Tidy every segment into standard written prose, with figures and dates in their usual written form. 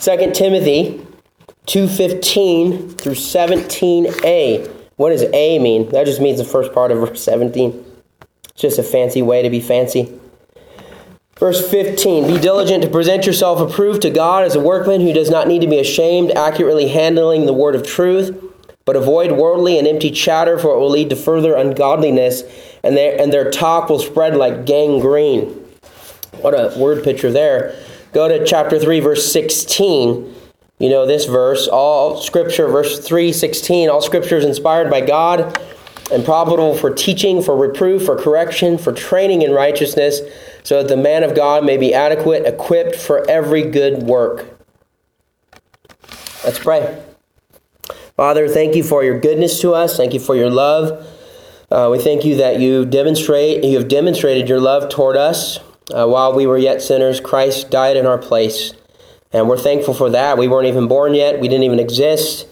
2 Timothy 2:15 through 17a. What does A mean? That just means the first part of verse 17. It's just a fancy way to be fancy. Verse 15, be diligent to present yourself approved to God as a workman who does not need to be ashamed, accurately handling the word of truth, but avoid worldly and empty chatter, for it will lead to further ungodliness, and their talk will spread like gangrene. What a word picture there. Go to chapter 3, verse 16. You know this verse, all Scripture, verse 3:16, all Scripture is inspired by God and profitable for teaching, for reproof, for correction, for training in righteousness, so that the man of God may be adequate, equipped for every good work. Let's pray. Father, thank you for your goodness to us. Thank you for your love. We thank you that you have demonstrated your love toward us. While we were yet sinners, Christ died in our place. And we're thankful for that. We weren't even born yet. We didn't even exist.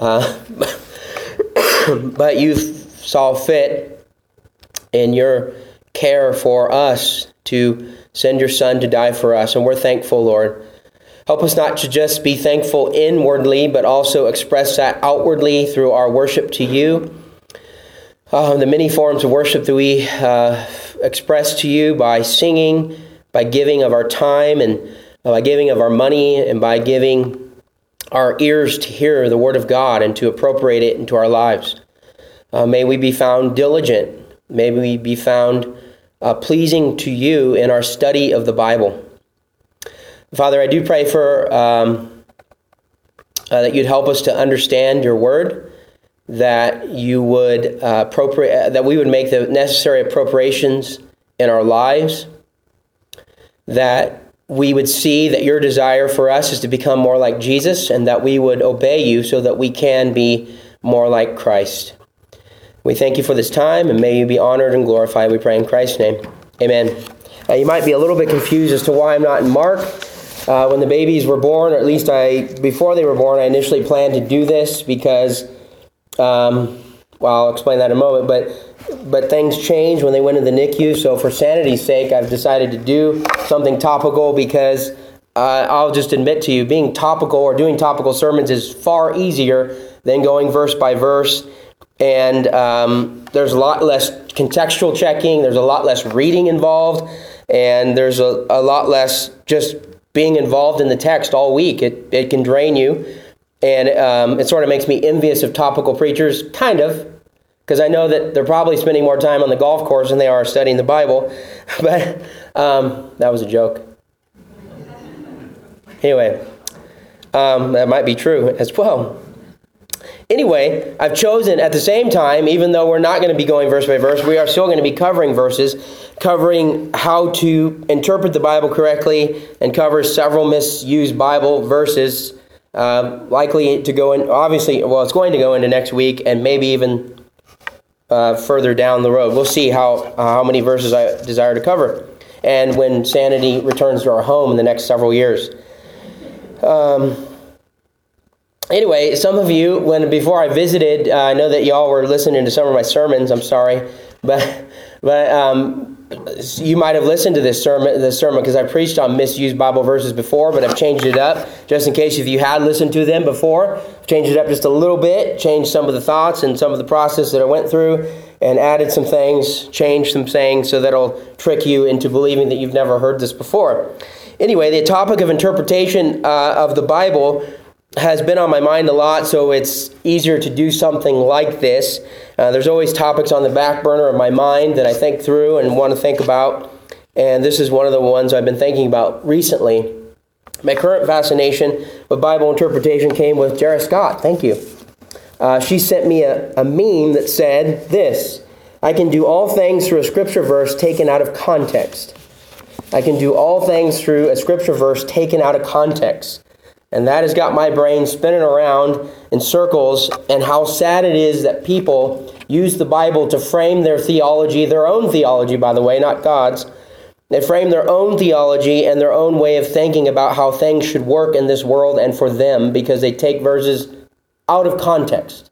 But you saw fit in your care for us to send your Son to die for us. And we're thankful, Lord. Help us not to just be thankful inwardly, but also express that outwardly through our worship to you. The many forms of worship that we express to you by singing, by giving of our time, and by giving of our money, and by giving our ears to hear the Word of God and to appropriate it into our lives. May we be found diligent. May we be found pleasing to you in our study of the Bible. Father, I do pray for that you'd help us to understand your Word, that you would that we would make the necessary appropriations in our lives, that we would see that your desire for us is to become more like Jesus, and that we would obey you so that we can be more like Christ. We thank you for this time, and may you be honored and glorified. We pray in Christ's name. Amen. You might be a little bit confused as to why I'm not in Mark. When the babies were born, or at least before they were born, I initially planned to do this because, I'll explain that in a moment, but things changed when they went into the NICU, so for sanity's sake, I've decided to do something topical because I'll just admit to you, being topical or doing topical sermons is far easier than going verse by verse, and there's a lot less contextual checking, there's a lot less reading involved, and there's a lot less just being involved in the text all week. It can drain you, and it sort of makes me envious of topical preachers, kind of, because I know that they're probably spending more time on the golf course than they are studying the Bible. But that was a joke. Anyway, that might be true as well. Anyway, I've chosen at the same time, even though we're not going to be going verse by verse, we are still going to be covering verses, covering how to interpret the Bible correctly, and cover several misused Bible verses, likely to go in, obviously, it's going to go into next week, and maybe even further down the road. We'll see how many verses I desire to cover, and when sanity returns to our home in the next several years. Anyway, some of you, before I visited, I know that y'all were listening to some of my sermons. I'm sorry, but you might have listened to this sermon because I preached on misused Bible verses before, but I've changed it up just in case if you had listened to them before. I've changed it up just a little bit, changed some of the thoughts and some of the process that I went through, and added some things, changed some sayings, so that'll trick you into believing that you've never heard this before. Anyway, the topic of interpretation of the Bible has been on my mind a lot, so it's easier to do something like this. There's always topics on the back burner of my mind that I think through and want to think about, and this is one of the ones I've been thinking about recently. My current fascination with Bible interpretation came with Jara Scott. Thank you. She sent me a meme that said this: I can do all things through a scripture verse taken out of context. I can do all things through a scripture verse taken out of context. And that has got my brain spinning around in circles, and how sad it is that people use the Bible to frame their theology, their own theology, by the way, not God's. They frame their own theology and their own way of thinking about how things should work in this world and for them, because they take verses out of context.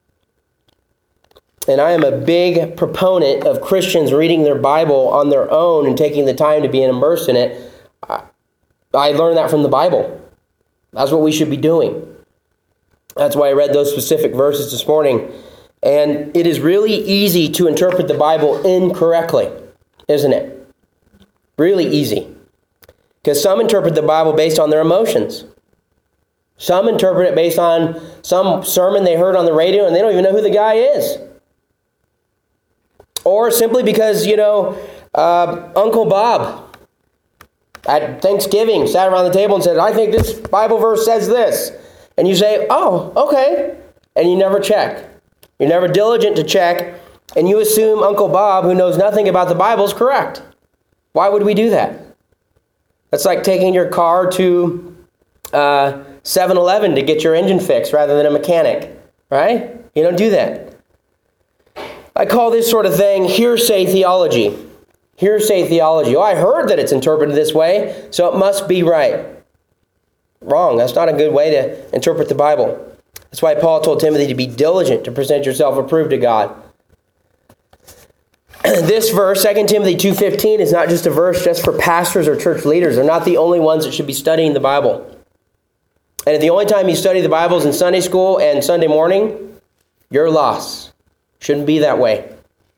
And I am a big proponent of Christians reading their Bible on their own and taking the time to be immersed in it. I learned that from the Bible. That's what we should be doing. That's why I read those specific verses this morning. And it is really easy to interpret the Bible incorrectly, isn't it? Really easy. Because some interpret the Bible based on their emotions. Some interpret it based on some sermon they heard on the radio and they don't even know who the guy is. Or simply because, Uncle Bob at Thanksgiving sat around the table and said, I think this Bible verse says this. And you say, oh, okay. And you never check. You're never diligent to check. And you assume Uncle Bob, who knows nothing about the Bible, is correct. Why would we do that? That's like taking your car to 7-Eleven to get your engine fixed rather than a mechanic, right? You don't do that. I call this sort of thing hearsay theology. Hearsay theology. Oh, I heard that it's interpreted this way, so it must be right. Wrong. That's not a good way to interpret the Bible. That's why Paul told Timothy to be diligent to present yourself approved to God. This verse, 2 Timothy 2:15, is not just a verse just for pastors or church leaders. They're not the only ones that should be studying the Bible. And if the only time you study the Bible is in Sunday school and Sunday morning, you're lost. Shouldn't be that way.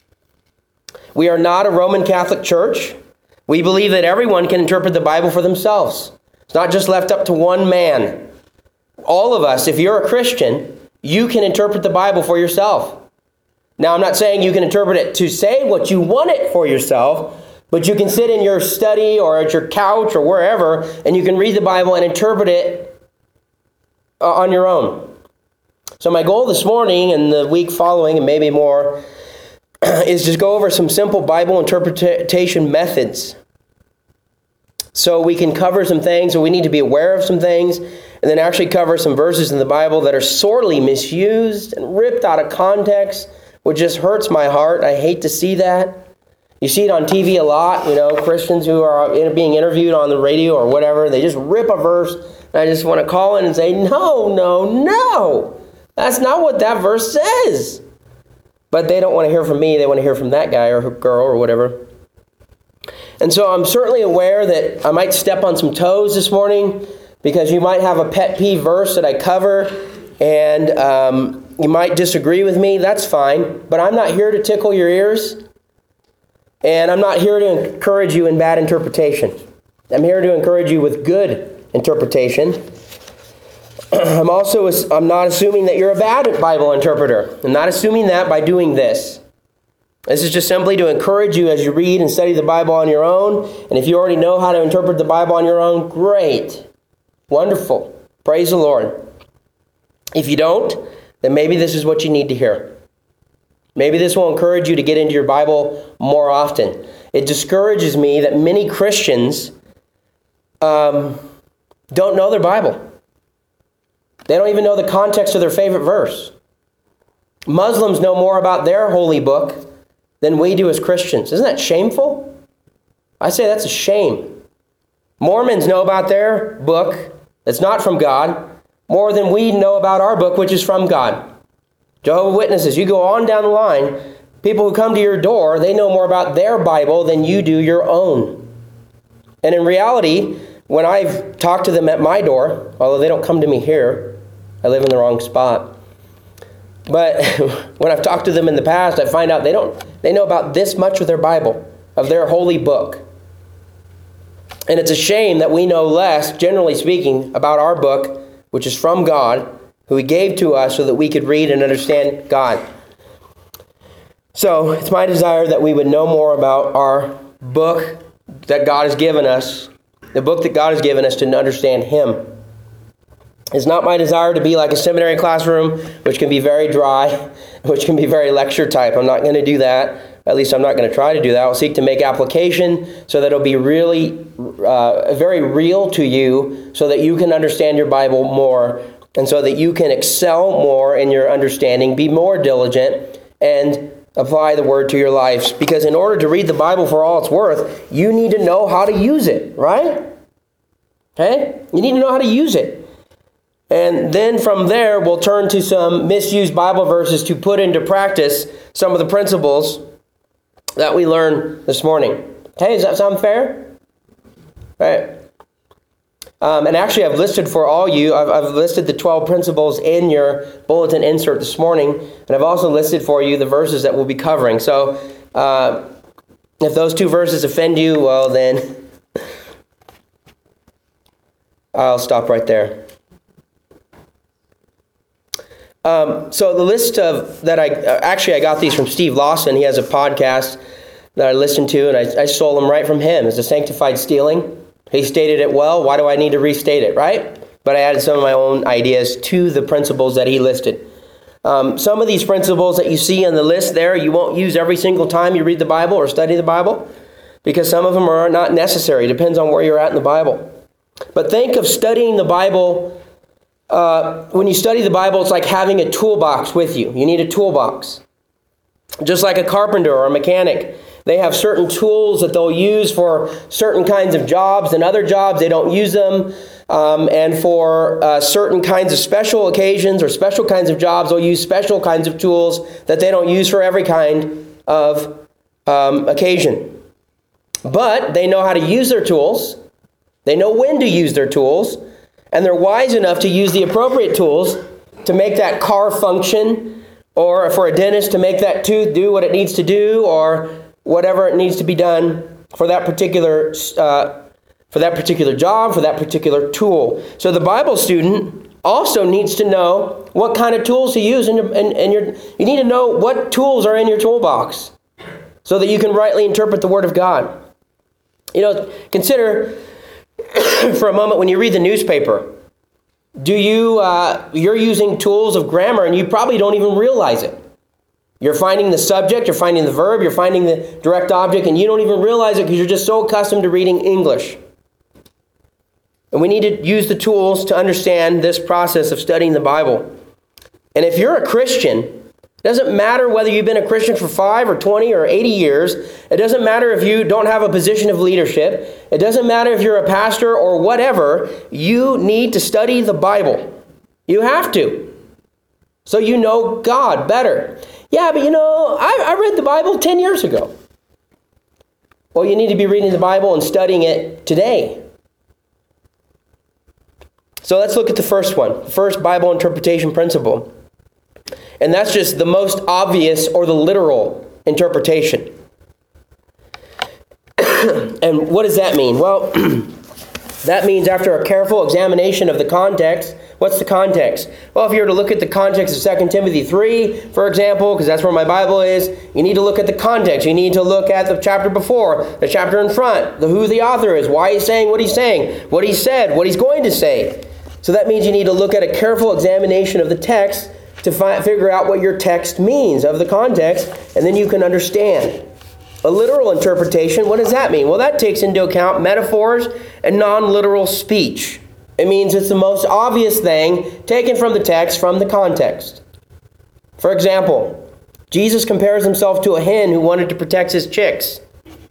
We are not a Roman Catholic church. We believe that everyone can interpret the Bible for themselves. It's not just left up to one man. All of us, if you're a Christian, you can interpret the Bible for yourself. Now, I'm not saying you can interpret it to say what you want it for yourself, but you can sit in your study or at your couch or wherever, and you can read the Bible and interpret it on your own. So my goal this morning and the week following, and maybe more, is just go over some simple Bible interpretation methods. So we can cover some things, or we need to be aware of some things, and then actually cover some verses in the Bible that are sorely misused and ripped out of context, which just hurts my heart. I hate to see that. You see it on TV a lot, Christians who are being interviewed on the radio or whatever, they just rip a verse, and I just want to call in and say, no. That's not what that verse says. But they don't want to hear from me. They want to hear from that guy or girl or whatever. And so I'm certainly aware that I might step on some toes this morning because you might have a pet peeve verse that I cover and you might disagree with me. That's fine. But I'm not here to tickle your ears. And I'm not here to encourage you in bad interpretation. I'm here to encourage you with good interpretation. I'm not assuming that you're a bad Bible interpreter. I'm not assuming that by doing this. This is just simply to encourage you as you read and study the Bible on your own. And if you already know how to interpret the Bible on your own, great. Wonderful. Praise the Lord. If you don't, then maybe this is what you need to hear. Maybe this will encourage you to get into your Bible more often. It discourages me that many Christians don't know their Bible. They don't even know the context of their favorite verse. Muslims know more about their holy book than we do as Christians. Isn't that shameful? I say that's a shame. Mormons know about their book that's not from God more than we know about our book, which is from God. Jehovah's Witnesses, you go on down the line, people who come to your door, they know more about their Bible than you do your own. And in reality, when I've talked to them at my door, although they don't come to me here, I live in the wrong spot. But when I've talked to them in the past, I find out they know about this much of their Bible, of their holy book. And it's a shame that we know less, generally speaking, about our book, which is from God, who He gave to us so that we could read and understand God. So it's my desire that we would know more about our book that God has given us, the book that God has given us to understand Him. It's not my desire to be like a seminary classroom, which can be very dry, which can be very lecture type. I'm not going to do that. At least I'm not going to try to do that. I'll seek to make application so that it'll be really very real to you so that you can understand your Bible more and so that you can excel more in your understanding, be more diligent, and apply the Word to your lives. Because in order to read the Bible for all it's worth, you need to know how to use it, right? Okay? You need to know how to use it. And then from there, we'll turn to some misused Bible verses to put into practice some of the principles that we learned this morning. Okay, does that sound fair? All right. And actually, I've listed for all you, I've listed the 12 principles in your bulletin insert this morning, and I've also listed for you the verses that we'll be covering. So if those 2 verses offend you, well then, I'll stop right there. So the list of that I got these from Steve Lawson. He has a podcast that I listened to, and I stole them right from him. It's the Sanctified Stealing. He stated it well. Why do I need to restate it, right? But I added some of my own ideas to the principles that he listed. Some of these principles that you see on the list there, you won't use every single time you read the Bible or study the Bible, because some of them are not necessary. It depends on where you're at in the Bible. But think of studying the Bible. When you study the Bible, it's like having a toolbox with you. You need a toolbox. Just like a carpenter or a mechanic. They have certain tools that they'll use for certain kinds of jobs, and other jobs they don't use them. And for certain kinds of special occasions or special kinds of jobs, they'll use special kinds of tools that they don't use for every kind of occasion. But they know how to use their tools. They know when to use their tools. And they're wise enough to use the appropriate tools to make that car function, or for a dentist to make that tooth do what it needs to do, or whatever it needs to be done for that particular job, for that particular tool. So the Bible student also needs to know what kind of tools to use, you need to know what tools are in your toolbox so that you can rightly interpret the Word of God. Consider for a moment when you read the newspaper, you're using tools of grammar and you probably don't even realize it. You're finding the subject, you're finding the verb, you're finding the direct object, and you don't even realize it because you're just so accustomed to reading English. And we need to use the tools to understand this process of studying the Bible. And if you're a Christian, it doesn't matter whether you've been a Christian for 5 or 20 or 80 years. It doesn't matter if you don't have a position of leadership. It doesn't matter if you're a pastor or whatever. You need to study the Bible. You have to. So you know God better. Yeah, but I read the Bible 10 years ago. Well, you need to be reading the Bible and studying it today. So let's look at the first one. The first Bible interpretation principle. And that's just the most obvious or the literal interpretation. And what does that mean? Well, that means after a careful examination of the context. What's the context? Well, if you were to look at the context of 2 Timothy 3, for example, because that's where my Bible is, you need to look at the context. You need to look at the chapter before, the chapter in front, who the author is, why he's saying, what he said, what he's going to say. So that means you need to look at a careful examination of the text to figure out what your text means of the context, and then you can understand. A literal interpretation, what does that mean? Well, that takes into account metaphors and non-literal speech. It means it's the most obvious thing taken from the text, from the context. For example, Jesus compares himself to a hen who wanted to protect his chicks.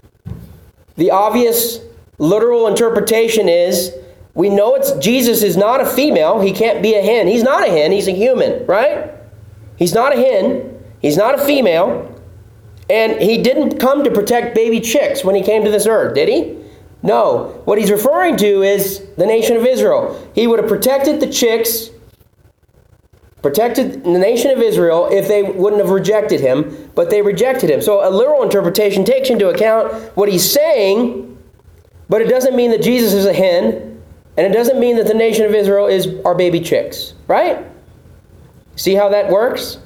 The obvious literal interpretation is, we know Jesus is not a female. He can't be a hen. He's not a hen. He's a human, right? He's not a hen. He's not a female. And he didn't come to protect baby chicks when he came to this earth, did he? No. What he's referring to is the nation of Israel. He would have protected the chicks, protected the nation of Israel if they wouldn't have rejected him, but they rejected him. So a literal interpretation takes into account what he's saying, but it doesn't mean that Jesus is a hen. And it doesn't mean that the nation of Israel is our baby chicks, right? See how that works?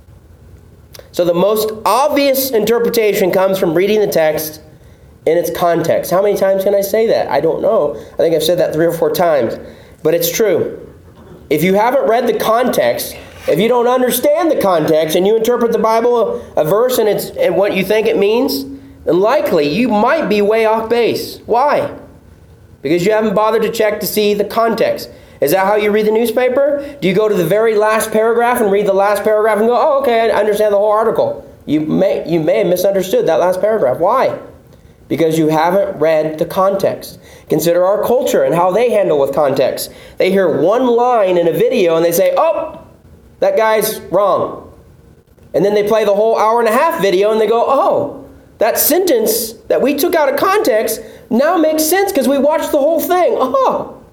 So the most obvious interpretation comes from reading the text in its context. How many times can I say that? I don't know. I think I've said that 3 or 4 times. But it's true. If you haven't read the context, if you don't understand the context, and you interpret the Bible, a verse, and what you think it means, then likely you might be way off base. Why? Because you haven't bothered to check to see the context. Is that how you read the newspaper? Do you go to the very last paragraph and read the last paragraph and go, oh, okay, I understand the whole article? You may have misunderstood that last paragraph. Why? Because you haven't read the context. Consider our culture and how they handle with context. They hear one line in a video and they say, oh, that guy's wrong. And then they play the whole hour-and-a-half video and they go, oh, that sentence that we took out of context now makes sense because we watched the whole thing. Oh,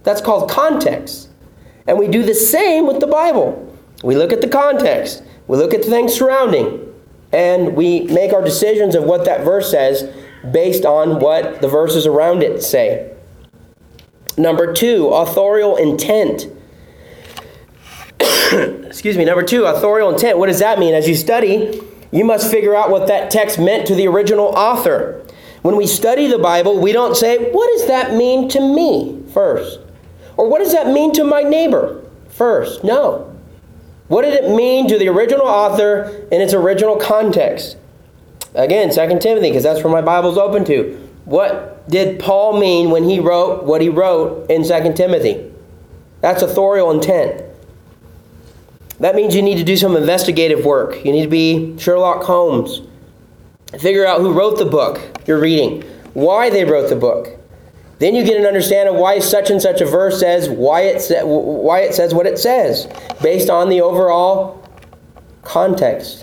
That's called context. And we do the same with the Bible. We look at the context. We look at the things surrounding. And we make our decisions of what that verse says based on what the verses around it say. Number 2, authorial intent. Excuse me. Number 2, authorial intent. What does that mean? As you study, you must figure out what that text meant to the original author. When we study the Bible, we don't say, what does that mean to me first? Or what does that mean to my neighbor first? No. What did it mean to the original author in its original context? Again, 2 Timothy, because that's where my Bible's open to. What did Paul mean when he wrote what he wrote in 2 Timothy? That's authorial intent. That means you need to do some investigative work. You need to be Sherlock Holmes. Figure out who wrote the book you're reading, why they wrote the book. Then you get an understanding of why such and such a verse says why it says what it says, based on the overall context.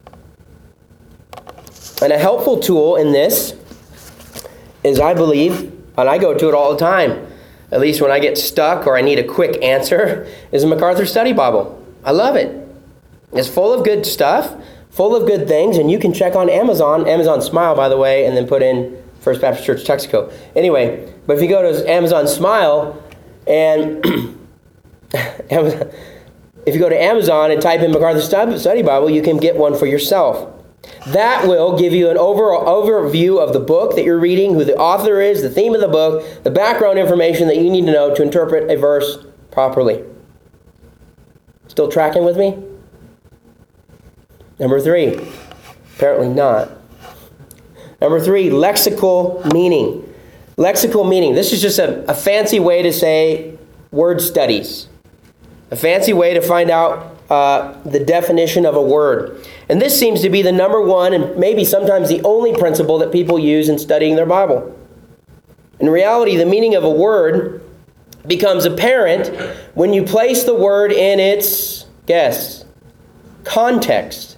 And a helpful tool in this is, I believe, and I go to it all the time, at least when I get stuck or I need a quick answer, is a MacArthur Study Bible. I love it. It's full of good stuff, full of good things, and you can check on Amazon Smile, by the way, and then put in First Baptist Church, Texaco. Anyway, but if you go to Amazon Smile and if you go to Amazon and type in MacArthur Study Bible, you can get one for yourself. That will give you an overview of the book that you're reading, who the author is, the theme of the book, the background information that you need to know to interpret a verse properly. Still tracking with me? Number 3, apparently not. Number 3, lexical meaning. Lexical meaning. This is just a fancy way to say word studies. A fancy way to find out the definition of a word. And this seems to be the number one and maybe sometimes the only principle that people use in studying their Bible. In reality, the meaning of a word becomes apparent when you place the word in its, guess, context.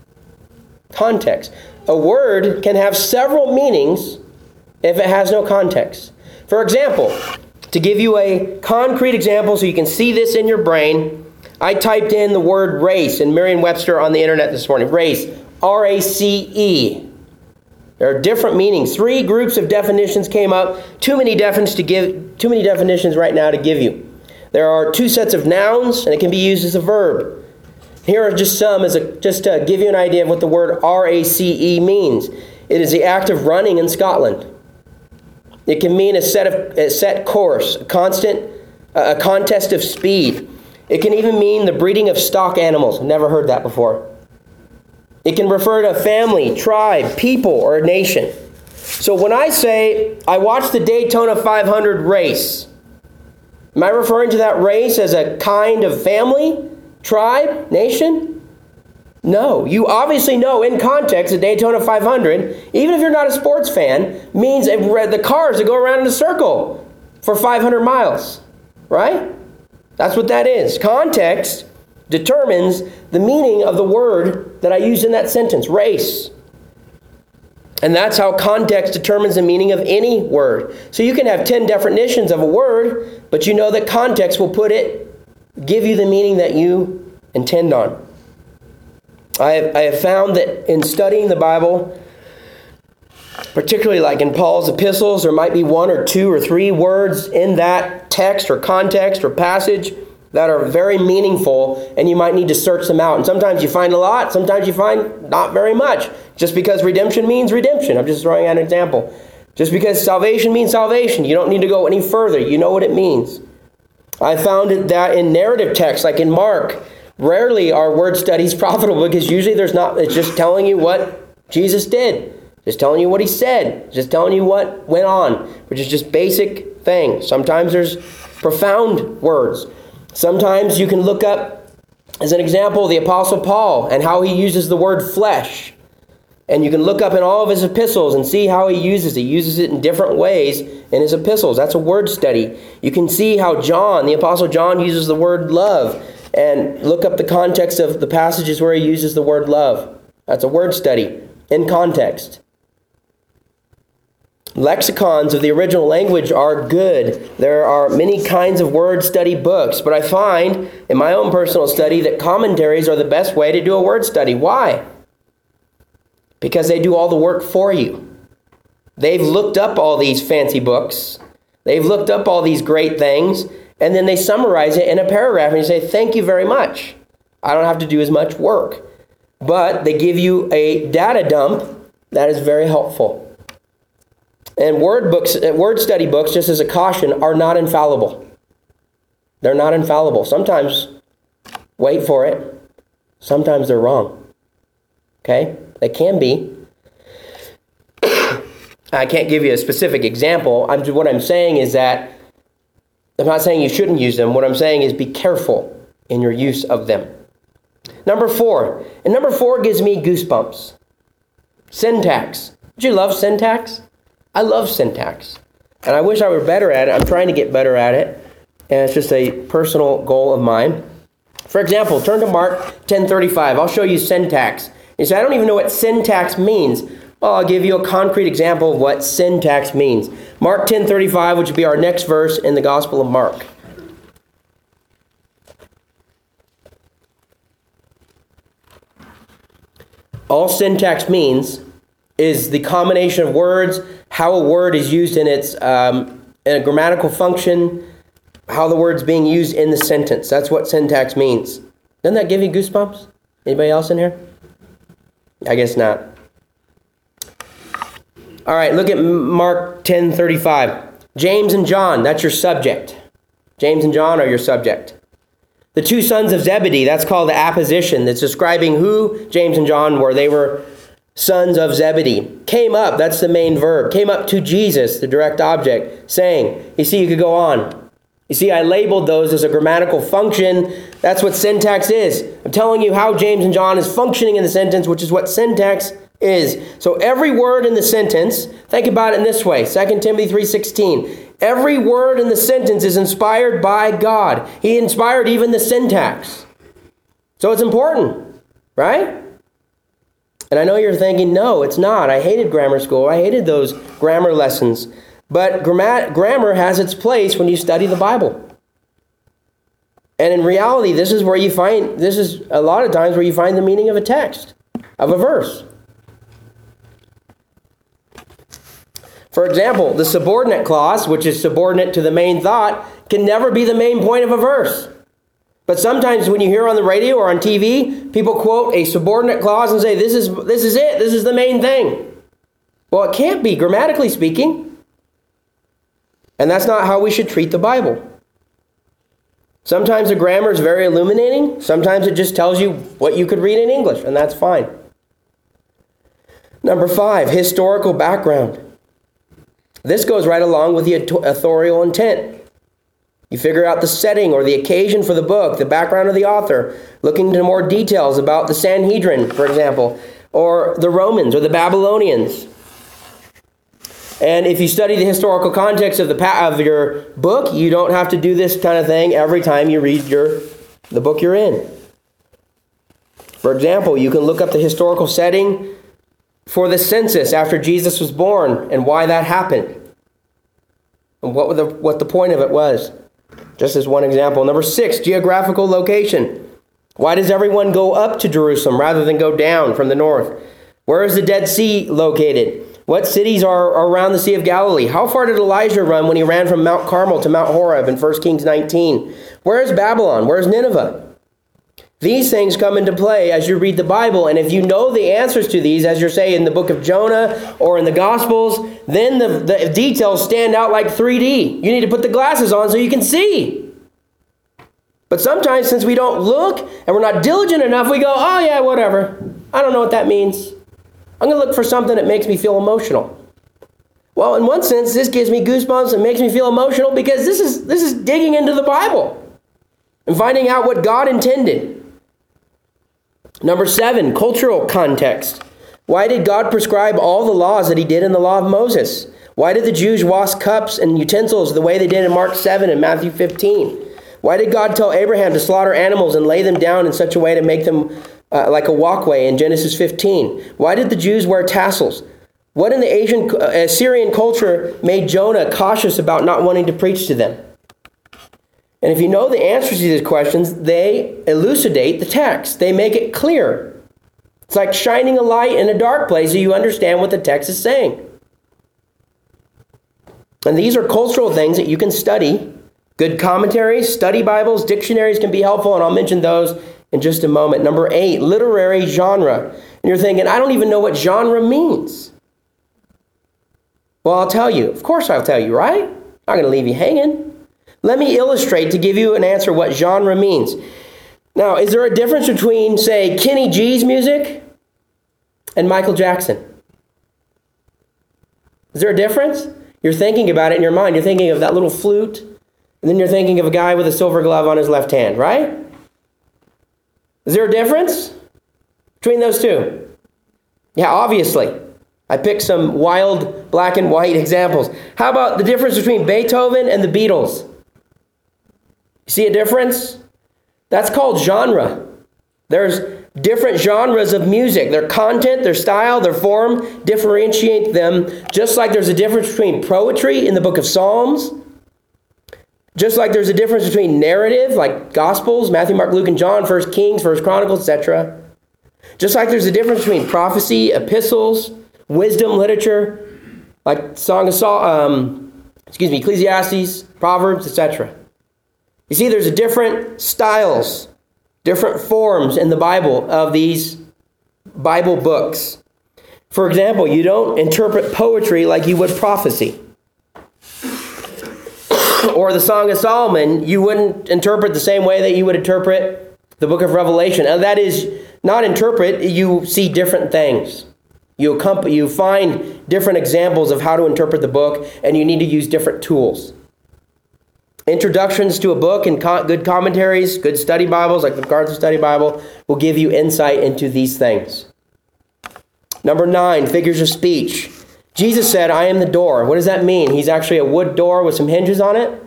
Context. A word can have several meanings if it has no context. For example, to give you a concrete example so you can see this in your brain, I typed in the word race in Merriam-Webster on the internet this morning. Race, R-A-C-E. There are different meanings. 3 groups of definitions came up. Too many definitions right now to give you. There are 2 sets of nouns, and it can be used as a verb. Here are just some, just to give you an idea of what the word R-A-C-E means. It is the act of running in Scotland. It can mean a set course, a contest of speed. It can even mean the breeding of stock animals. Never heard that before. It can refer to a family, tribe, people, or a nation. So when I say, I watched the Daytona 500 race, am I referring to that race as a kind of family, tribe, nation? No. You obviously know in context the Daytona 500, even if you're not a sports fan, means the cars that go around in a circle for 500 miles. Right? That's what that is. Context determines the meaning of the word that I used in that sentence, race. And that's how context determines the meaning of any word. So you can have 10 definitions of a word, but you know that context will give you the meaning that you intend on. I have found that in studying the Bible, particularly like in Paul's epistles, there might be 1 or 2 or 3 words in that text or context or passage that are very meaningful, and you might need to search them out. And sometimes you find a lot, sometimes you find not very much. Just because redemption means redemption. I'm just throwing out an example. Just because salvation means salvation, you don't need to go any further. You know what it means. I found that in narrative texts, like in Mark, rarely are word studies profitable because usually it's just telling you what Jesus did. Just telling you what he said. Just telling you what went on, which is just basic things. Sometimes there's profound words. Sometimes you can look up, as an example, the Apostle Paul and how he uses the word flesh. And you can look up in all of his epistles and see how he uses it. He uses it in different ways in his epistles. That's a word study. You can see how John, the Apostle John, uses the word love. And look up the context of the passages where he uses the word love. That's a word study in context. Lexicons of the original language are good. There are many kinds of word study books, but I find in my own personal study that commentaries are the best way to do a word study. Why? Because they do all the work for you. They've looked up all these fancy books. They've looked up all these great things, and then they summarize it in a paragraph, and you say, thank you very much. I don't have to do as much work. But they give you a data dump that is very helpful. And word study books, just as a caution, are not infallible. They're not infallible. Sometimes, wait for it, sometimes they're wrong. Okay? They can be. I can't give you a specific example. What I'm saying is that, I'm not saying you shouldn't use them. What I'm saying is be careful in your use of them. Number 4. And number 4 gives me goosebumps. Syntax. Do you love syntax? I love syntax. And I wish I were better at it. I'm trying to get better at it. And it's just a personal goal of mine. For example, turn to Mark 10:35. I'll show you syntax. You say, I don't even know what syntax means. Well, I'll give you a concrete example of what syntax means. Mark 10:35, which would be our next verse in the Gospel of Mark. All syntax means is the combination of words, how a word is used in its in a grammatical function, how the word's being used in the sentence. That's what syntax means. Doesn't that give you goosebumps? Anybody else in here? I guess not. All right, look at Mark 10:35. James and John, that's your subject. James and John are your subject. The two sons of Zebedee, that's called the apposition. That's describing who James and John were. They were sons of Zebedee. Came up, that's the main verb. Came up to Jesus, the direct object, saying. You see, you could go on. You see, I labeled those as a grammatical function. That's what syntax is. I'm telling you how James and John is functioning in the sentence, which is what syntax is. So every word in the sentence, think about it in this way, 2 Timothy 3:16. Every word in the sentence is inspired by God. He inspired even the syntax. So it's important, right? And I know you're thinking, no, it's not. I hated grammar school. I hated those grammar lessons. But grammar has its place when you study the Bible. And in reality, this is a lot of times where you find the meaning of a text, of a verse. For example, the subordinate clause, which is subordinate to the main thought, can never be the main point of a verse. But sometimes when you hear on the radio or on TV, people quote a subordinate clause and say, this is it, this is the main thing. Well, it can't be, grammatically speaking. And that's not how we should treat the Bible. Sometimes the grammar is very illuminating. Sometimes it just tells you what you could read in English, and that's fine. Number 5, historical background. This goes right along with the authorial intent. You figure out the setting or the occasion for the book, the background of the author, looking into more details about the Sanhedrin, for example, or the Romans or the Babylonians. And if you study the historical context of your book, you don't have to do this kind of thing every time you read the book you're in. For example, you can look up the historical setting for the census after Jesus was born and why that happened and what the point of it was. Just as one example. Number 6, geographical location. Why does everyone go up to Jerusalem rather than go down from the north? Where is the Dead Sea located? What cities are around the Sea of Galilee? How far did Elijah run when he ran from Mount Carmel to Mount Horeb in 1 Kings 19? Where is Babylon? Where is Nineveh? These things come into play as you read the Bible, and if you know the answers to these, as you're saying in the book of Jonah or in the Gospels, then the details stand out like 3D. You need to put the glasses on so you can see. But sometimes, since we don't look and we're not diligent enough, we go, oh yeah, whatever. I don't know what that means. I'm going to look for something that makes me feel emotional. Well, in one sense, this gives me goosebumps and makes me feel emotional because this is digging into the Bible and finding out what God intended. Number 7, cultural context. Why did God prescribe all the laws that he did in the law of Moses? Why did the Jews wash cups and utensils the way they did in Mark 7 and Matthew 15? Why did God tell Abraham to slaughter animals and lay them down in such a way to make them like a walkway in Genesis 15? Why did the Jews wear tassels? What in the Assyrian culture made Jonah cautious about not wanting to preach to them? And if you know the answers to these questions, they elucidate the text. They make it clear. It's like shining a light in a dark place so you understand what the text is saying. And these are cultural things that you can study. Good commentaries, study Bibles, dictionaries can be helpful, and I'll mention those in just a moment. Number 8, literary genre. And you're thinking, I don't even know what genre means. Well, I'll tell you. Of course I'll tell you, right? I'm not going to leave you hanging. Let me illustrate to give you an answer what genre means. Now, is there a difference between, say, Kenny G's music and Michael Jackson? Is there a difference? You're thinking about it in your mind. You're thinking of that little flute, and then you're thinking of a guy with a silver glove on his left hand, right? Is there a difference between those two? Yeah, obviously. I picked some wild black and white examples. How about the difference between Beethoven and the Beatles? See a difference? That's called genre. There's different genres of music. Their content, their style, their form differentiate them, just like there's a difference between poetry in the book of Psalms, just like there's a difference between narrative, like Gospels, Matthew, Mark, Luke, and John, 1 Kings, 1 Chronicles, etc. Just like there's a difference between prophecy, epistles, wisdom, literature, like Ecclesiastes, Proverbs, etc. You see, there's different styles, different forms in the Bible of these Bible books. For example, you don't interpret poetry like you would prophecy. Or the Song of Solomon, you wouldn't interpret the same way that you would interpret the book of Revelation. And that is not interpret, you see different things. You find different examples of how to interpret the book, and you need to use different tools. Introductions to a book and good commentaries, good study Bibles, like the MacArthur Study Bible, will give you insight into these things. Number 9, figures of speech. Jesus said, I am the door. What does that mean? He's actually a wood door with some hinges on it?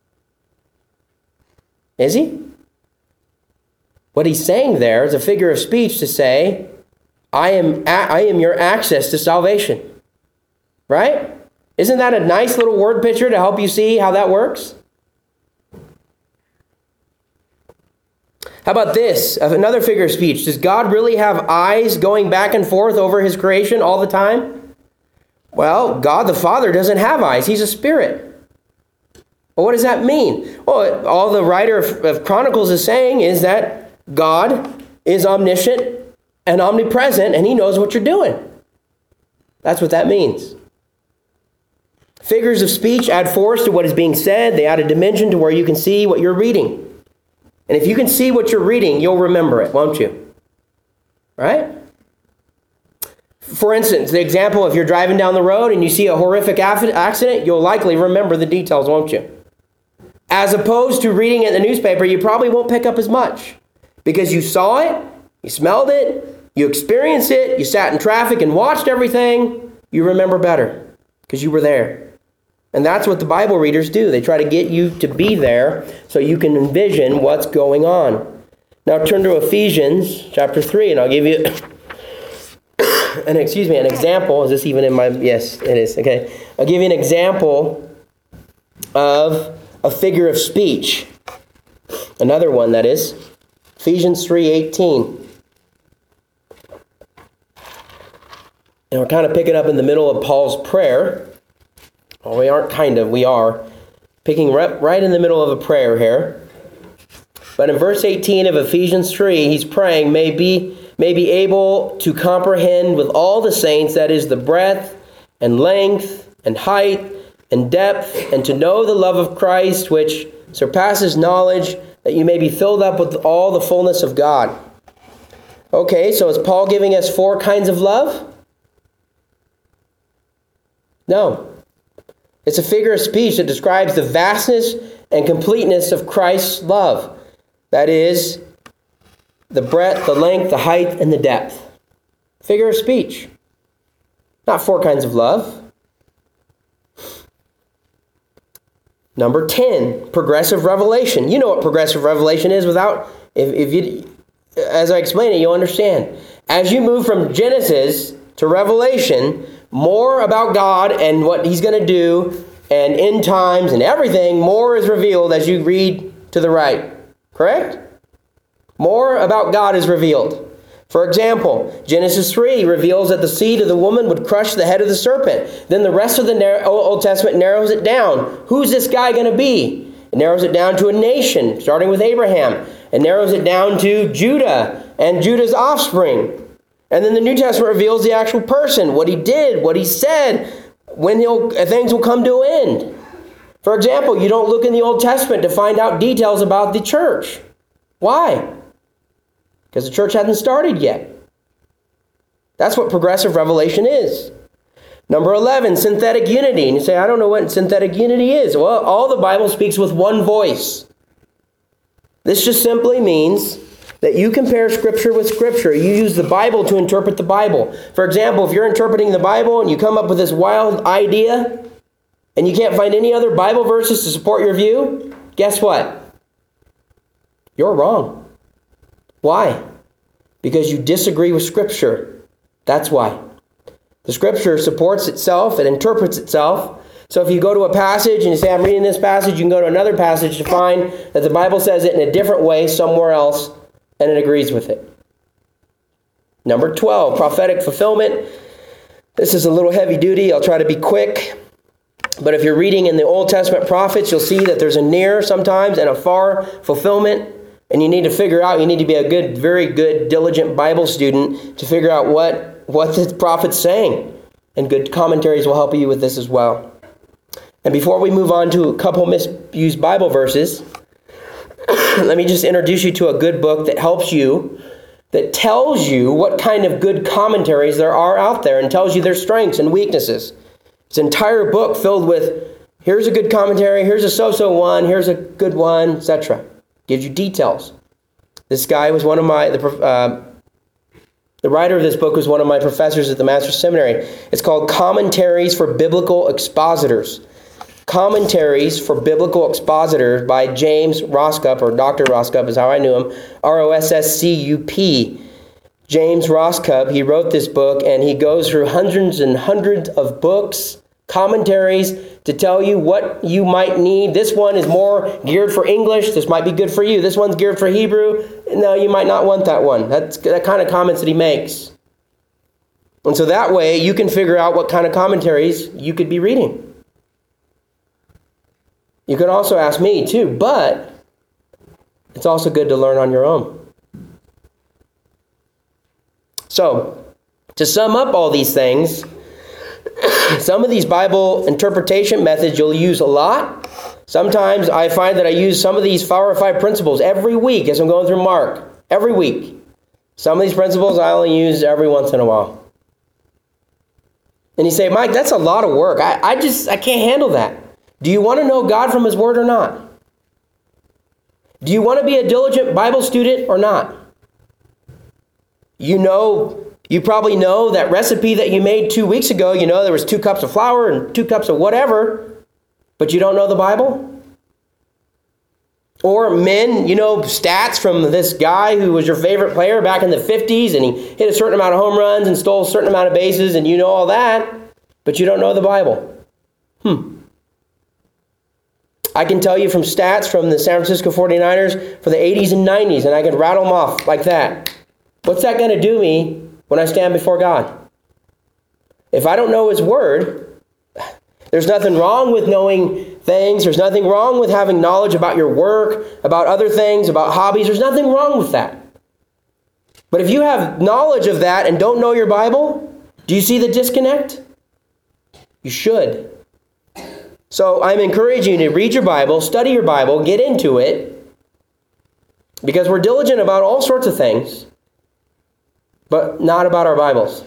Is he? What he's saying there is a figure of speech to say, I am your access to salvation. Right? Isn't that a nice little word picture to help you see how that works? How about this? Another figure of speech. Does God really have eyes going back and forth over his creation all the time? Well, God the Father doesn't have eyes. He's a spirit. Well, what does that mean? Well, all the writer of Chronicles is saying is that God is omniscient and omnipresent, and he knows what you're doing. That's what that means. Figures of speech add force to what is being said. They add a dimension to where you can see what you're reading. And if you can see what you're reading, you'll remember it, won't you? Right? For instance, the example, if you're driving down the road and you see a horrific accident, you'll likely remember the details, won't you? As opposed to reading it in the newspaper, you probably won't pick up as much. Because you saw it, you smelled it, you experienced it, you sat in traffic and watched everything, you remember better because you were there. And that's what the Bible readers do. They try to get you to be there so you can envision what's going on. Now turn to Ephesians chapter 3, and I'll give you an example. Is this even in my... Yes, it is. Okay. I'll give you an example of a figure of speech. Another one, that is. Ephesians 3:18. And we're kind of picking up in the middle of Paul's prayer. Well, we aren't kind of, we are. Picking right in the middle of a prayer here. But in verse 18 of Ephesians 3, he's praying, may be able to comprehend with all the saints, that is the breadth and length and height and depth, and to know the love of Christ, which surpasses knowledge, that you may be filled up with all the fullness of God. Okay, so is Paul giving us 4 kinds of love? No. It's a figure of speech that describes the vastness and completeness of Christ's love. That is, the breadth, the length, the height, and the depth. Figure of speech. Not 4 kinds of love. Number 10, progressive revelation. You know what progressive revelation is if you, as I explain it, you'll understand. As you move from Genesis to Revelation, more about God and what he's going to do and end times and everything, more is revealed as you read to the right. Correct? More about God is revealed. For example, Genesis 3 reveals that the seed of the woman would crush the head of the serpent. Then the rest of the Old Testament narrows it down. Who's this guy going to be? It narrows it down to a nation, starting with Abraham. It narrows it down to Judah and Judah's offspring. And then the New Testament reveals the actual person, what he did, what he said, when things will come to an end. For example, you don't look in the Old Testament to find out details about the church. Why? Because the church hasn't started yet. That's what progressive revelation is. Number 11, synthetic unity. And you say, I don't know what synthetic unity is. Well, all the Bible speaks with one voice. This just simply means that you compare Scripture with Scripture. You use the Bible to interpret the Bible. For example, if you're interpreting the Bible and you come up with this wild idea and you can't find any other Bible verses to support your view, guess what? You're wrong. Why? Because you disagree with Scripture. That's why. The Scripture supports itself, it interprets itself. So if you go to a passage and you say, I'm reading this passage, you can go to another passage to find that the Bible says it in a different way somewhere else, and it agrees with it. Number 12, prophetic fulfillment. This is a little heavy duty. I'll try to be quick. But if you're reading in the Old Testament prophets, you'll see that there's a near sometimes and a far fulfillment. And you need to figure out, you need to be a very good, diligent Bible student to figure out what the prophet's saying. And good commentaries will help you with this as well. And before we move on to a couple misused Bible verses, let me just introduce you to a good book that helps you, that tells you what kind of good commentaries there are out there and tells you their strengths and weaknesses. It's an entire book filled with, here's a good commentary, here's a so-so one, here's a good one, etc. Gives you details. This guy was one of the writer of this book was one of my professors at the Master's Seminary. It's called Commentaries for Biblical Expositors. Commentaries for Biblical Expositors by James Roscup, or Dr. Roscup is how I knew him, Rosscup. James Roscup, he wrote this book, and he goes through hundreds and hundreds of books, commentaries, to tell you what you might need. This one is more geared for English. This might be good for you. This one's geared for Hebrew. No, you might not want that one. That's the kind of comments that he makes. And so that way, you can figure out what kind of commentaries you could be reading. You could also ask me too, but it's also good to learn on your own. So, to sum up all these things, some of these Bible interpretation methods you'll use a lot. Sometimes I find that I use some of these 4 or 5 principles every week as I'm going through Mark. Every week. Some of these principles I only use every once in a while. And you say, Mike, that's a lot of work. I can't handle that. Do you want to know God from His Word or not? Do you want to be a diligent Bible student or not? You probably know that recipe that you made 2 weeks ago. You know there was 2 cups of flour and 2 cups of whatever, but you don't know the Bible? Or men, stats from this guy who was your favorite player back in the 50s, and he hit a certain amount of home runs and stole a certain amount of bases, and you know all that, but you don't know the Bible. I can tell you from stats from the San Francisco 49ers for the 80s and 90s, and I can rattle them off like that. What's that going to do me when I stand before God? If I don't know His Word, there's nothing wrong with knowing things. There's nothing wrong with having knowledge about your work, about other things, about hobbies. There's nothing wrong with that. But if you have knowledge of that and don't know your Bible, do you see the disconnect? You should. So I'm encouraging you to read your Bible, study your Bible, get into it, because we're diligent about all sorts of things, but not about our Bibles.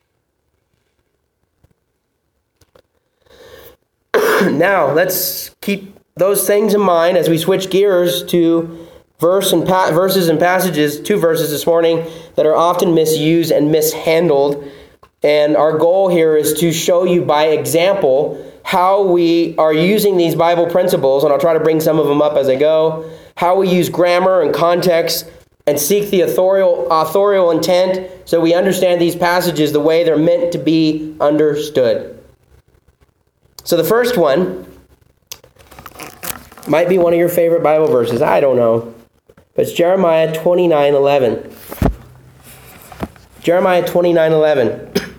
Now, let's keep those things in mind as we switch gears to verses and passages, 2 verses this morning that are often misused and mishandled. And our goal here is to show you by example how we are using these Bible principles, and I'll try to bring some of them up as I go, how we use grammar and context and seek the authorial intent so we understand these passages the way they're meant to be understood. So the first one might be one of your favorite Bible verses. I don't know. But it's Jeremiah 29:11. Jeremiah 29:11.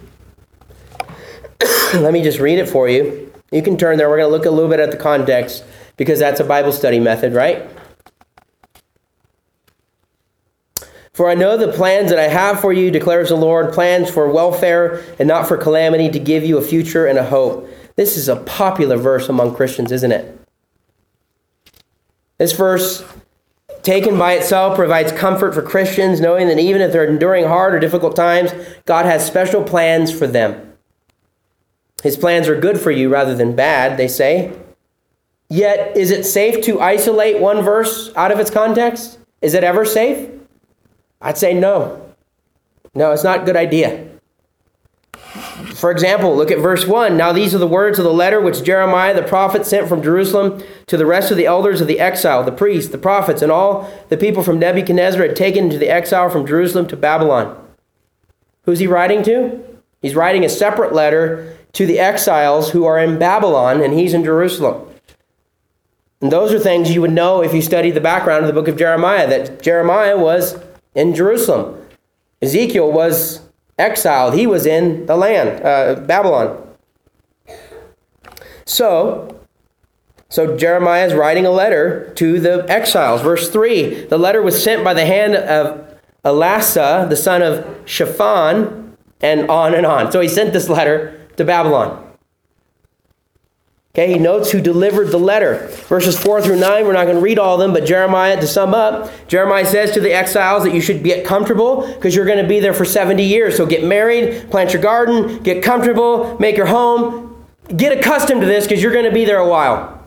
Let me just read it for you. You can turn there. We're going to look a little bit at the context because that's a Bible study method, right? For I know the plans that I have for you, declares the Lord, plans for welfare and not for calamity, to give you a future and a hope. This is a popular verse among Christians, isn't it? This verse, taken by itself, provides comfort for Christians, knowing that even if they're enduring hard or difficult times, God has special plans for them. His plans are good for you rather than bad, they say. Yet, is it safe to isolate one verse out of its context? Is it ever safe? I'd say no. No, it's not a good idea. For example, look at verse 1. Now these are the words of the letter which Jeremiah the prophet sent from Jerusalem to the rest of the elders of the exile, the priests, the prophets, and all the people from Nebuchadnezzar had taken into the exile from Jerusalem to Babylon. Who's he writing to? He's writing a separate letter to the exiles who are in Babylon, and he's in Jerusalem. And those are things you would know if you studied the background of the book of Jeremiah, that Jeremiah was in Jerusalem. Ezekiel was exiled. He was in the land, Babylon. So Jeremiah is writing a letter to the exiles. Verse 3, the letter was sent by the hand of Elasah, the son of Shaphan, and on and on. So he sent this letter to Babylon. Okay, he notes who delivered the letter. Verses 4 through 9, we're not going to read all of them, but Jeremiah, to sum up, Jeremiah says to the exiles that you should get comfortable because you're going to be there for 70 years. So get married, plant your garden, get comfortable, make your home. Get accustomed to this because you're going to be there a while.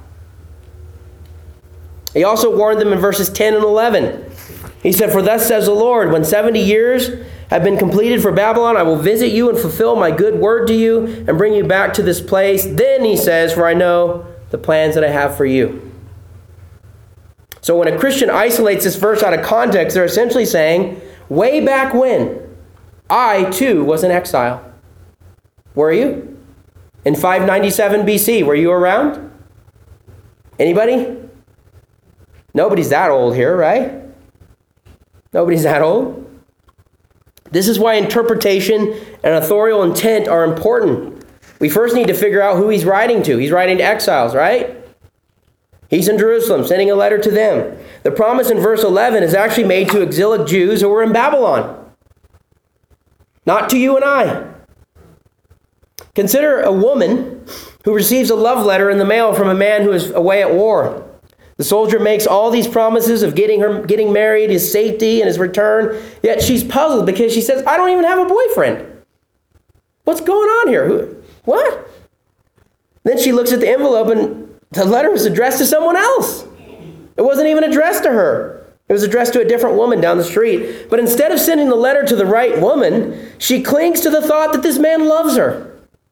He also warned them in verses 10 and 11. He said, for thus says the Lord, when 70 years have been completed for Babylon, I will visit you and fulfill my good word to you and bring you back to this place. Then he says, for I know the plans that I have for you. So when a Christian isolates this verse out of context, they're essentially saying, way back when, I too was in exile. Were you? In 597 BC, were you around? Anybody? Nobody's that old here, right? Nobody's that old. This is why interpretation and authorial intent are important. We first need to figure out who he's writing to. He's writing to exiles, right? He's in Jerusalem, sending a letter to them. The promise in verse 11 is actually made to exilic Jews who were in Babylon, not to you and I. Consider a woman who receives a love letter in the mail from a man who is away at war. The soldier makes all these promises of getting married, his safety, and his return. Yet she's puzzled because she says, I don't even have a boyfriend. What's going on here? What? Then she looks at the envelope and the letter was addressed to someone else. It wasn't even addressed to her. It was addressed to a different woman down the street. But instead of sending the letter to the right woman, she clings to the thought that this man loves her.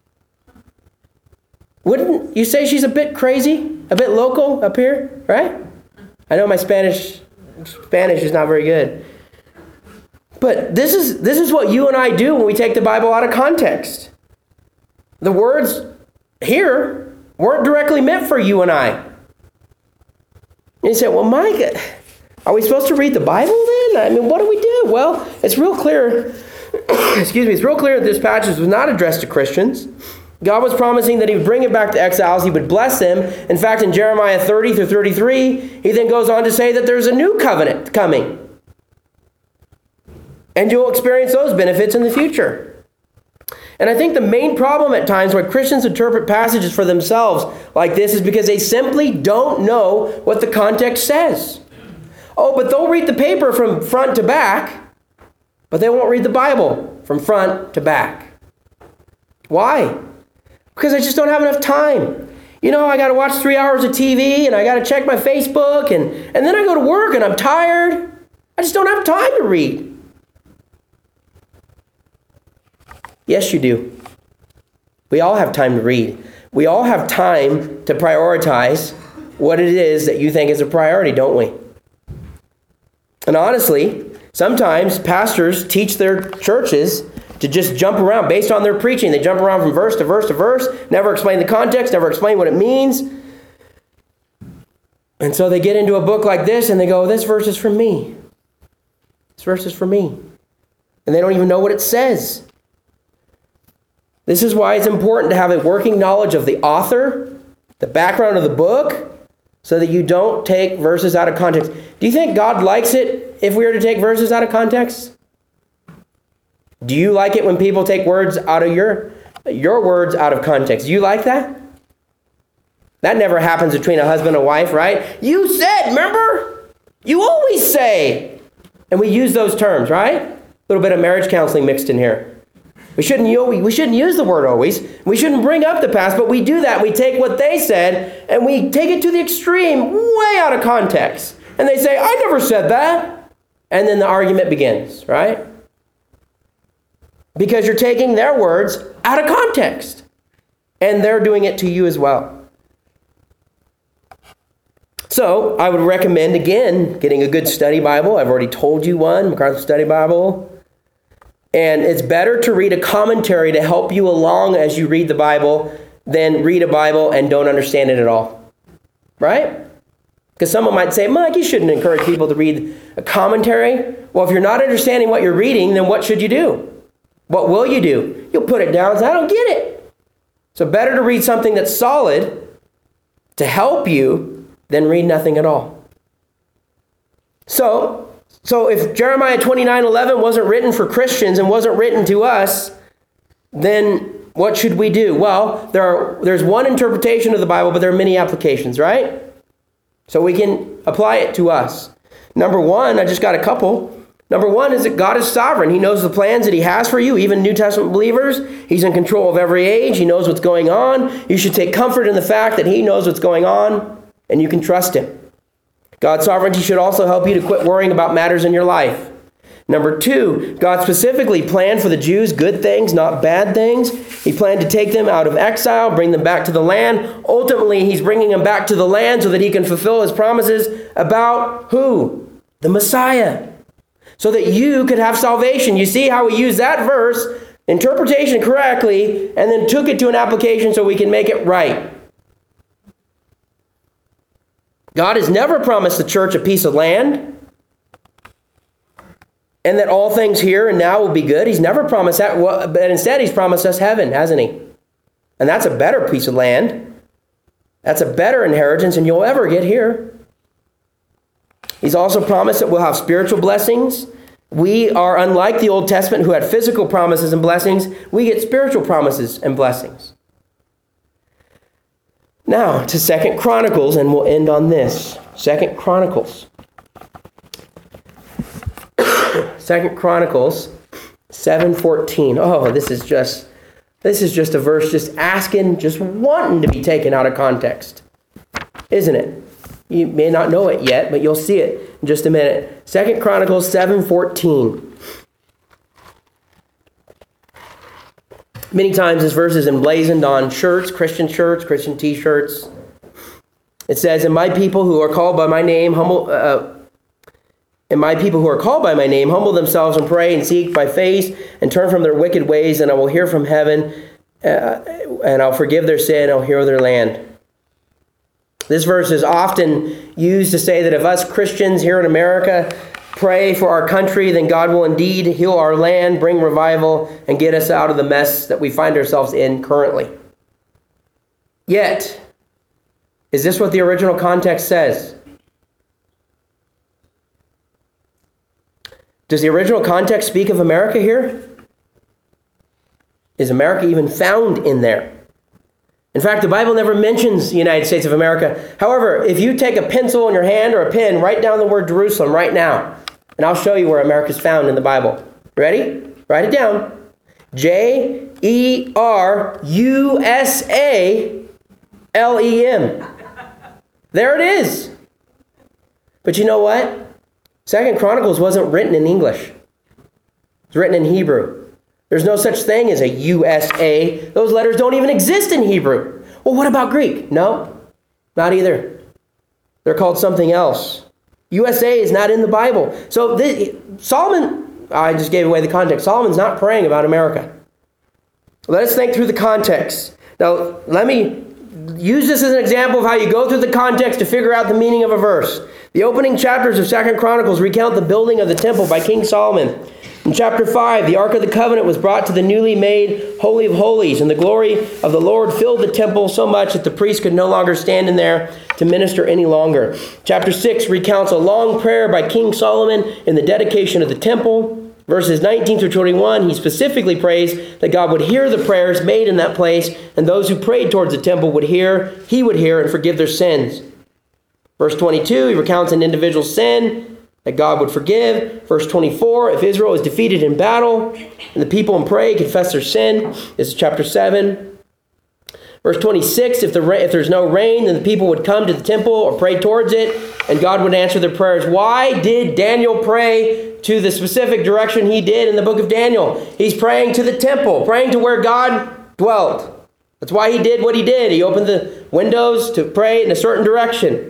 Wouldn't you say she's a bit crazy? A bit local up here, right? I know my Spanish is not very good. But this is what you and I do when we take the Bible out of context. The words here weren't directly meant for you and I. And you say, well, Mike, are we supposed to read the Bible then? I mean, what do we do? Well, it's real clear, it's real clear that this passage was not addressed to Christians. God was promising that he would bring it back to exiles. He would bless them. In fact, in Jeremiah 30 through 33, he then goes on to say that there's a new covenant coming. And you'll experience those benefits in the future. And I think the main problem at times where Christians interpret passages for themselves like this is because they simply don't know what the context says. Oh, but they'll read the paper from front to back, but they won't read the Bible from front to back. Why? Because I just don't have enough time. You know, I got to watch 3 hours of TV and I got to check my Facebook and then I go to work and I'm tired. I just don't have time to read. Yes, you do. We all have time to read. We all have time to prioritize what it is that you think is a priority, don't we? And honestly, Sometimes pastors teach their churches to just jump around based on their preaching. They jump around from verse to verse to verse, never explain the context, never explain what it means. And so they get into a book like this and they go, this verse is for me. This verse is for me. And they don't even know what it says. This is why it's important to have a working knowledge of the author, the background of the book, so that you don't take verses out of context. Do you think God likes it if we were to take verses out of context? Do you like it when people take words out of your words out of context? Do you like that? That never happens between a husband and wife, right? You said, remember? You always say. And we use those terms, right? A little bit of marriage counseling mixed in here. We shouldn't use the word always. We shouldn't bring up the past, but we do that. We take what they said and we take it to the extreme, way out of context. And they say, I never said that. And then the argument begins, right? Because you're taking their words out of context. And they're doing it to you as well. So I would recommend, again, getting a good study Bible. I've already told you one, MacArthur Study Bible. And it's better to read a commentary to help you along as you read the Bible than read a Bible and don't understand it at all. Right? Because someone might say, Mike, you shouldn't encourage people to read a commentary. Well, if you're not understanding what you're reading, then what should you do? What will you do? You'll put it down and say, I don't get it. So better to read something that's solid to help you than read nothing at all. So if Jeremiah 29:11 wasn't written for Christians and wasn't written to us, then what should we do? Well, there's one interpretation of the Bible, but there are many applications, right? So we can apply it to us. Number one, I just got a couple. Number one is that God is sovereign. He knows the plans that he has for you, even New Testament believers. He's in control of every age. He knows what's going on. You should take comfort in the fact that he knows what's going on, and you can trust him. God's sovereignty should also help you to quit worrying about matters in your life. Number two, God specifically planned for the Jews good things, not bad things. He planned to take them out of exile, bring them back to the land. Ultimately, he's bringing them back to the land so that he can fulfill his promises about who? The Messiah. So that you could have salvation. You see how we use that verse, interpretation correctly, and then took it to an application so we can make it right. God has never promised the church a piece of land and that all things here and now will be good. He's never promised that, but instead he's promised us heaven, hasn't he? And that's a better piece of land. That's a better inheritance than you'll ever get here. He's also promised that we'll have spiritual blessings. We are unlike the Old Testament who had physical promises and blessings. We get spiritual promises and blessings. Now to 2 Chronicles, and we'll end on this. 2 Chronicles. 2 Chronicles 7:14. Oh, this is just a verse just wanting to be taken out of context. Isn't it? You may not know it yet, but you'll see it in just a minute. 2 Chronicles 7:14. Many times this verse is emblazoned on shirts, Christian T-shirts. It says, "And my people who are called by my name humble themselves and pray and seek my face and turn from their wicked ways, and I will hear from heaven, and I'll forgive their sin, I'll heal their land." This verse is often used to say that if us Christians here in America pray for our country, then God will indeed heal our land, bring revival, and get us out of the mess that we find ourselves in currently. Yet, is this what the original context says? Does the original context speak of America here? Is America even found in there? In fact, the Bible never mentions the United States of America. However, if you take a pencil in your hand or a pen, write down the word Jerusalem right now, and I'll show you where America is found in the Bible. Ready? Write it down. Jerusalem. There it is. But you know what? 2 Chronicles wasn't written in English. It's written in Hebrew. There's no such thing as a USA. Those letters don't even exist in Hebrew. Well, what about Greek? No, not either. They're called something else. USA is not in the Bible. So Solomon, I just gave away the context. Solomon's not praying about America. Let us think through the context. Now, let me use this as an example of how you go through the context to figure out the meaning of a verse. The opening chapters of 2 Chronicles recount the building of the temple by King Solomon. In chapter 5, the Ark of the Covenant was brought to the newly made Holy of Holies, and the glory of the Lord filled the temple so much that the priest could no longer stand in there to minister any longer. Chapter 6 recounts a long prayer by King Solomon in the dedication of the temple. Verses 19 through 21, he specifically prays that God would hear the prayers made in that place, and those who prayed towards the temple he would hear and forgive their sins. Verse 22, he recounts an individual's sin that God would forgive. Verse 24, if Israel is defeated in battle and the people pray, confess their sin. This is chapter 7. Verse 26, if there's no rain, then the people would come to the temple or pray towards it, and God would answer their prayers. Why did Daniel pray to the specific direction he did in the book of Daniel? He's praying to the temple, praying to where God dwelt. That's why he did what he did. He opened the windows to pray in a certain direction.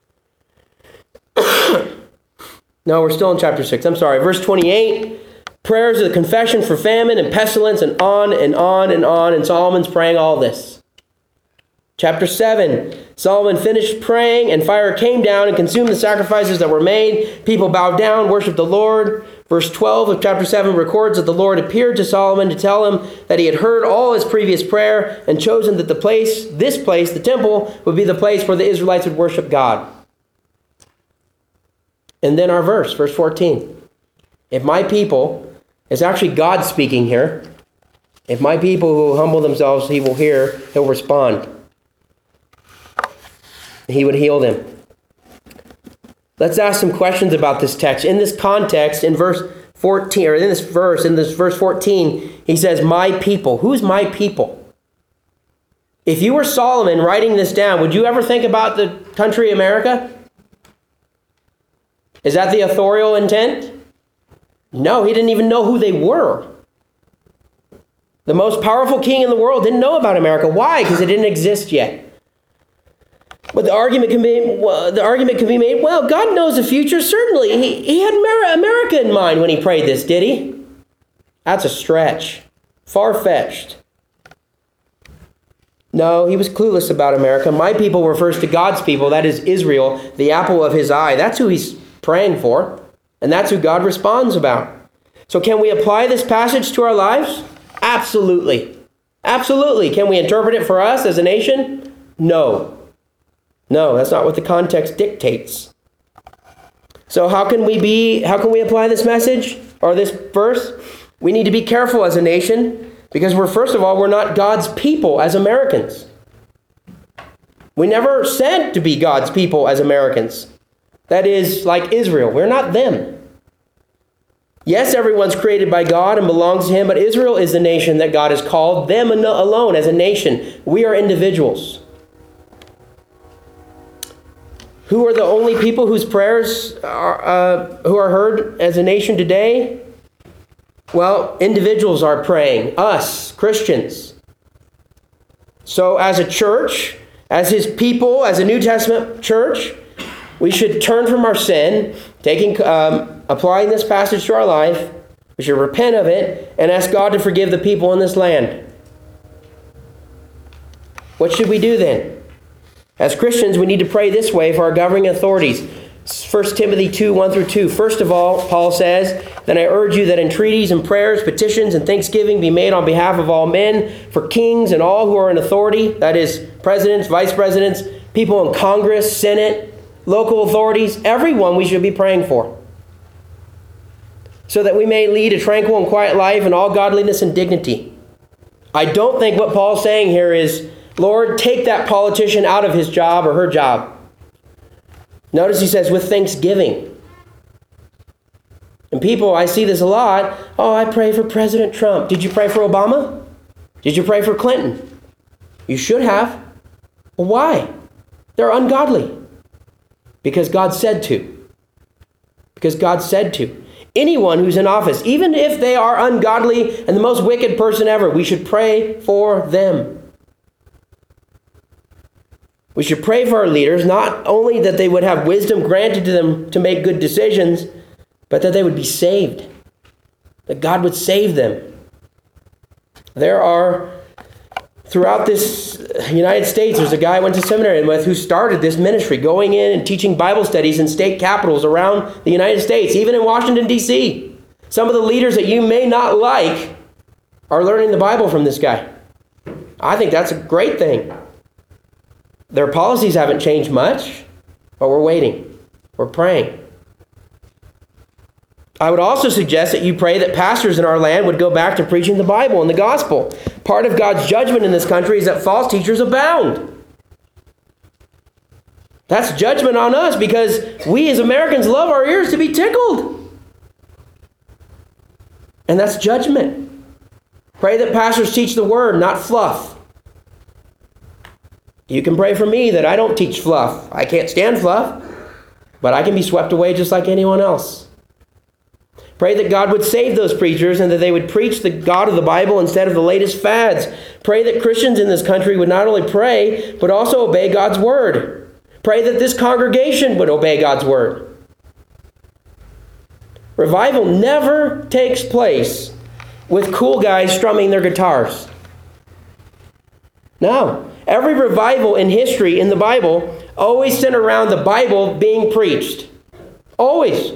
No, we're still in chapter 6. I'm sorry. Verse 28, prayers of the confession for famine and pestilence, and on and on and on. And Solomon's praying all this. Chapter 7, Solomon finished praying, and fire came down and consumed the sacrifices that were made. People bowed down, worshiped the Lord. Verse 12 of chapter 7 records that the Lord appeared to Solomon to tell him that he had heard all his previous prayer and chosen that this place, the temple, would be the place where the Israelites would worship God. And then our verse 14. If my people, it's actually God speaking here. If my people who humble themselves, he will hear, he'll respond. He would heal them. Let's ask some questions about this text. In this context, in verse 14, or in this verse 14, he says, my people. Who's my people? If you were Solomon writing this down, would you ever think about the country America? Is that the authorial intent? No, he didn't even know who they were. The most powerful king in the world didn't know about America. Why? Because it didn't exist yet. But the argument can be made, well, God knows the future. Certainly, he had America in mind when he prayed this, did he? That's a stretch. Far-fetched. No, he was clueless about America. My people refers to God's people, that is Israel, the apple of his eye. That's who he's praying for, and that's who God responds about. So can we apply this passage to our lives? Absolutely. Absolutely. Can we interpret it for us as a nation? No. No, that's not what the context dictates. So how can we apply this message or this verse? We need to be careful as a nation because we're not God's people as Americans. We never said to be God's people as Americans. That is, like Israel, we're not them. Yes, everyone's created by God and belongs to him, but Israel is the nation that God has called, them alone as a nation. We are individuals. Who are the only people whose prayers who are heard as a nation today? Well, individuals are praying, us, Christians. So as a church, as his people, as a New Testament church, we should turn from our sin, applying this passage to our life. We should repent of it and ask God to forgive the people in this land. What should we do then? As Christians, we need to pray this way for our governing authorities. 1 Timothy 2, 1 through 2. First of all, Paul says, then I urge you that entreaties and prayers, petitions and thanksgiving be made on behalf of all men, for kings and all who are in authority, that is, presidents, vice presidents, people in Congress, Senate, local authorities, everyone we should be praying for, so that we may lead a tranquil and quiet life in all godliness and dignity. I don't think what Paul's saying here is, Lord, take that politician out of his job or her job. Notice he says, with thanksgiving. And people, I see this a lot. Oh, I pray for President Trump. Did you pray for Obama? Did you pray for Clinton? You should have. Well, why? They're ungodly. Because God said to. Because God said to. Anyone who's in office, even if they are ungodly and the most wicked person ever, we should pray for them. We should pray for our leaders, not only that they would have wisdom granted to them to make good decisions, but that they would be saved, that God would save them. There are, throughout this United States, there's a guy I went to seminary with who started this ministry, going in and teaching Bible studies in state capitals around the United States, even in Washington, D.C. Some of the leaders that you may not like are learning the Bible from this guy. I think that's a great thing. Their policies haven't changed much, but we're waiting. We're praying. I would also suggest that you pray that pastors in our land would go back to preaching the Bible and the gospel. Part of God's judgment in this country is that false teachers abound. That's judgment on us because we as Americans love our ears to be tickled. And that's judgment. Pray that pastors teach the word, not fluff. You can pray for me that I don't teach fluff. I can't stand fluff, but I can be swept away just like anyone else. Pray that God would save those preachers and that they would preach the God of the Bible instead of the latest fads. Pray that Christians in this country would not only pray, but also obey God's word. Pray that this congregation would obey God's word. Revival never takes place with cool guys strumming their guitars. No. Every revival in history in the Bible always centered around the Bible being preached. Always.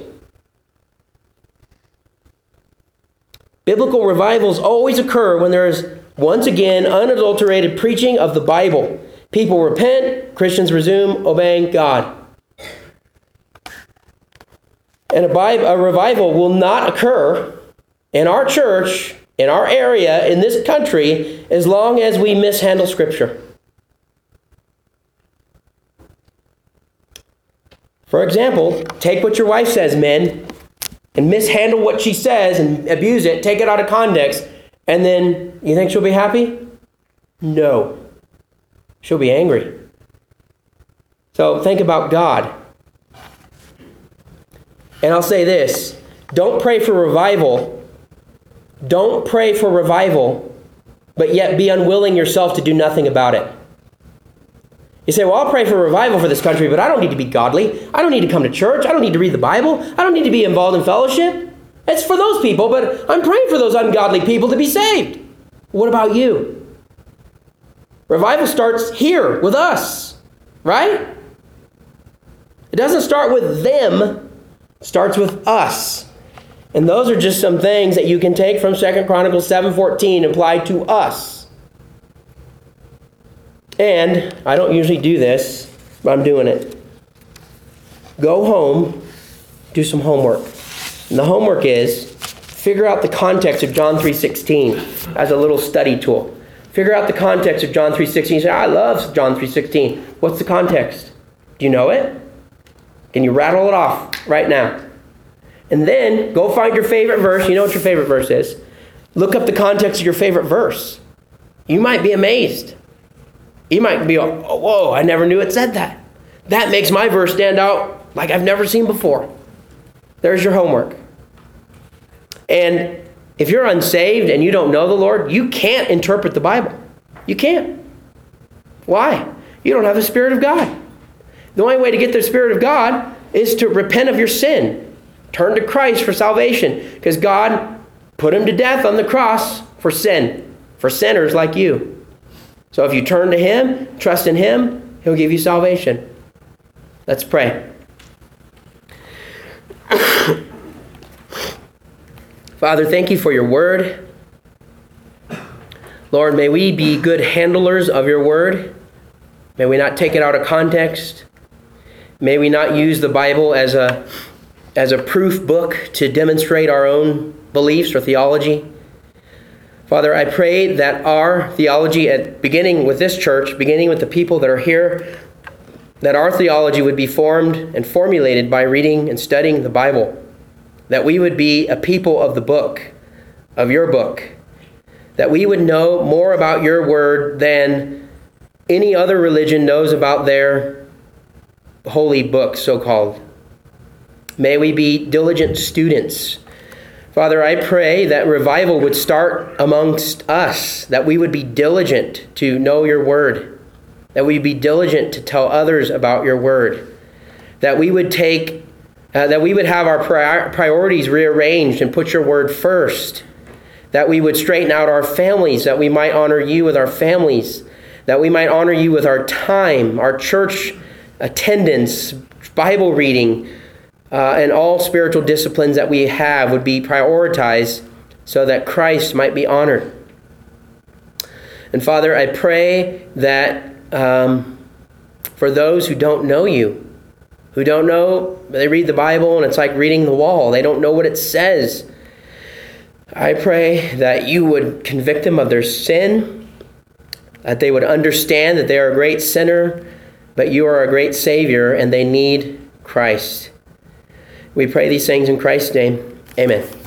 Biblical revivals always occur when there is, once again, unadulterated preaching of the Bible. People repent, Christians resume obeying God. And a revival will not occur in our church, in our area, in this country, as long as we mishandle Scripture. For example, take what your wife says, men, and mishandle what she says and abuse it, take it out of context, and then you think she'll be happy? No. She'll be angry. So think about God. And I'll say this, don't pray for revival. Don't pray for revival, but yet be unwilling yourself to do nothing about it. You say, well, I'll pray for revival for this country, but I don't need to be godly. I don't need to come to church. I don't need to read the Bible. I don't need to be involved in fellowship. It's for those people, but I'm praying for those ungodly people to be saved. What about you? Revival starts here with us, right? It doesn't start with them. It starts with us. And those are just some things that you can take from 2 Chronicles 7:14 and apply to us. And I don't usually do this, but I'm doing it. Go home, do some homework. And the homework is figure out the context of John 3:16 as a little study tool. Figure out the context of John 3:16. You say, I love John 3:16. What's the context? Do you know it? Can you rattle it off right now? And then go find your favorite verse. You know what your favorite verse is. Look up the context of your favorite verse. You might be amazed. You might be, oh, whoa, I never knew it said that. That makes my verse stand out like I've never seen before. There's your homework. And if you're unsaved and you don't know the Lord, you can't interpret the Bible. You can't. Why? You don't have the Spirit of God. The only way to get the Spirit of God is to repent of your sin. Turn to Christ for salvation. Because God put him to death on the cross for sin. For sinners like you. So if you turn to him, trust in him, he'll give you salvation. Let's pray. Father, thank you for your word. Lord, may we be good handlers of your word. May we not take it out of context. May we not use the Bible as a proof book to demonstrate our own beliefs or theology. Father, I pray that our theology, beginning with this church, beginning with the people that are here, that our theology would be formed and formulated by reading and studying the Bible. That we would be a people of the book, of your book. That we would know more about your word than any other religion knows about their holy book, so-called. May we be diligent students. Father, I pray that revival would start amongst us, that we would be diligent to know your word. that we be diligent to tell others about your word, that we would have our priorities rearranged and put your word first, that we would straighten out our families, that we might honor you with our families, that we might honor you with our time, our church attendance, Bible reading, and all spiritual disciplines that we have would be prioritized so that Christ might be honored. And Father, I pray that for those who don't know you, who don't know, they read the Bible and it's like reading the wall. They don't know what it says. I pray that you would convict them of their sin, that they would understand that they are a great sinner, but you are a great Savior and they need Christ. We pray these things in Christ's name. Amen.